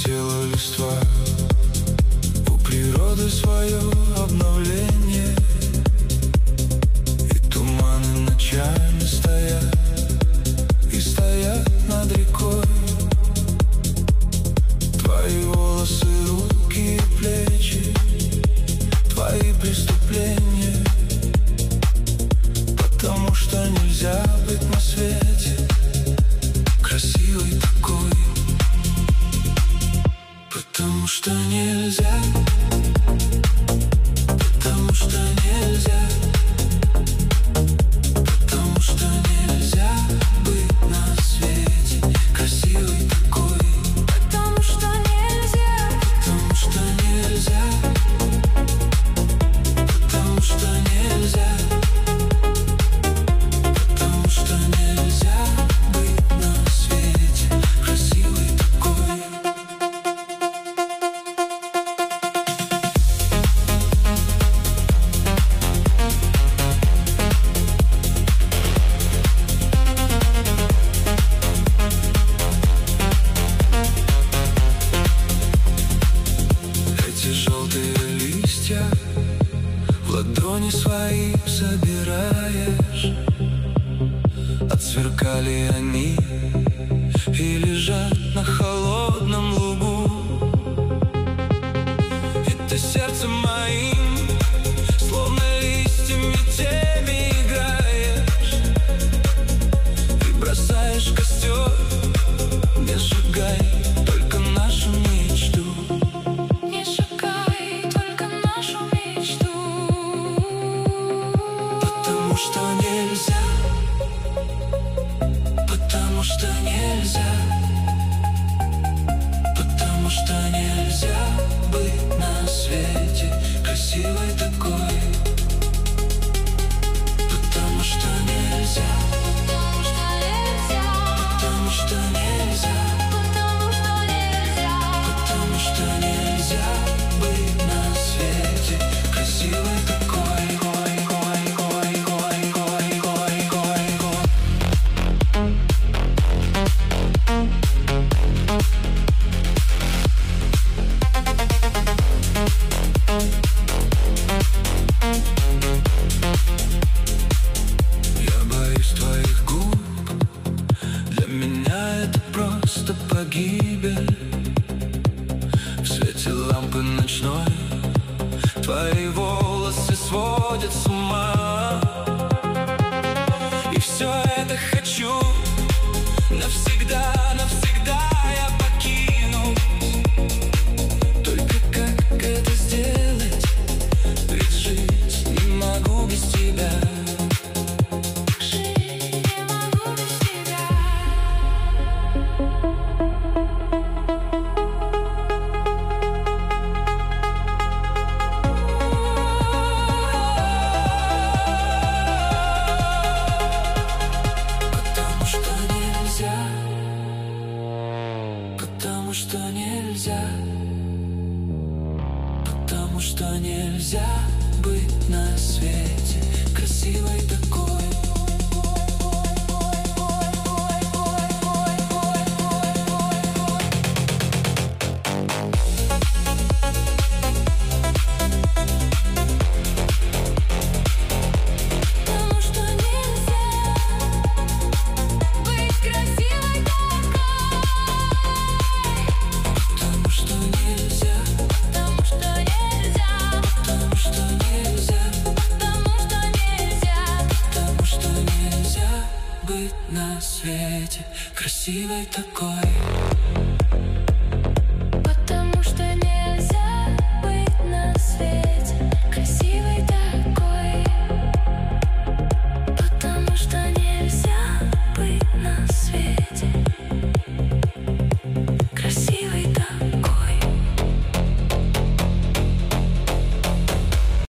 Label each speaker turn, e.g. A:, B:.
A: Облетела листва, у природы свое обновление, и туманы ночами стоят, и стоят над рекой. Твои волосы, руки и плечи, твои преступления. Потому что нельзя быть на свете красивой такой. Потому что нельзя. Потому что нельзя. Потому что нельзя быть на свете красивой такой. Потому что нельзя. Потому что нельзя. Потому что нельзя. Желтые листья в ладони свои собираешь. Отсверкали они и лежат на холодном лугу. И ты сердцем моим, словно листьями теми играешь, и бросаешь в костер. Не сжигай только нашу мечту. Потому что нельзя. Потому что нельзя. Потому что нельзя быть на свете красивой такой. Потому что нельзя. Потому что нельзя. Потому что нельзя. Потому что нельзя быть на свете красивой такой. Просто погибель в свете лампы ночной. Твои волосы сводят с ума. И все это хочу навсегда, навсегда я покину. Только как это сделать? Ведь жить не могу без тебя. Потому что нельзя. Потому что нельзя быть на свете красивой такой. На свете красивой такой.